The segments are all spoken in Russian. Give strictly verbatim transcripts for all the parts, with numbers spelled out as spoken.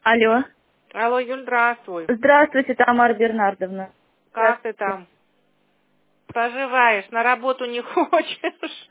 Алло. Алло, Юль, здравствуй. Здравствуйте, Тамара Бернардовна. Как ты там? Поживаешь? На работу не хочешь?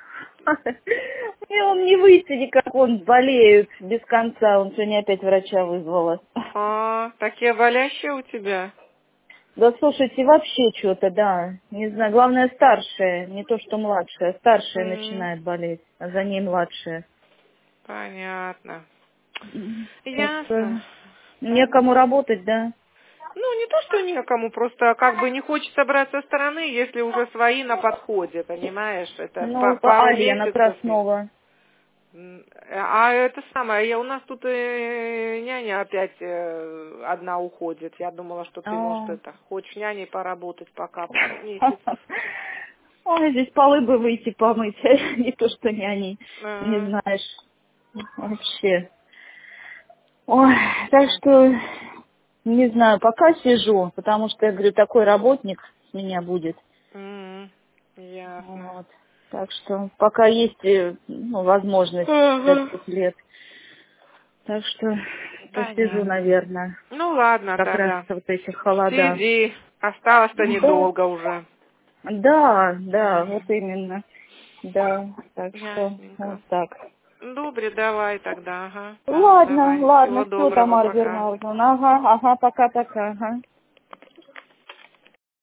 И он не выйти никак, он болеет без конца. Он сегодня опять врача вызвала. А, такие болящие у тебя? Да слушайте, вообще что-то, да. Не знаю, главное старшая, не то что младшая. Старшая М, начинает болеть, а за ней младшая. Понятно. Так что Ясно. некому Понятно. работать, да. Ну, не то, что некому, просто как бы не хочется брать со стороны, если уже свои на подходе, понимаешь? Это Ну, па- по пару Альяна месяцев. и- Краснова. М, А это самое, я, у нас тут э, няня опять э, одна уходит. Я думала, что ты, может, А. это, хочешь няней поработать пока пару месяцев. Ой, здесь полы бы выйти помыть, не то что няни, не Ага. знаешь, вообще. Ой, так что, не знаю, пока сижу, потому что, я говорю, такой работник с меня будет. М, Ясно. Вот. Так что пока есть э, ну, возможность за Ага. пять лет. Так что посижу, Понятно. наверное, Ну ладно как раз тогда. вот эти холода. Сиди. Осталось-то Да, недолго уже. да, да, вот Мгм. именно. Да, так что вот Ясненько. так. Добре, давай тогда, ага. Да, Ладно, давай. ладно, Всего все, доброго, Тамара пока. Бернардовна. Ага, ага, пока-пока. Ага.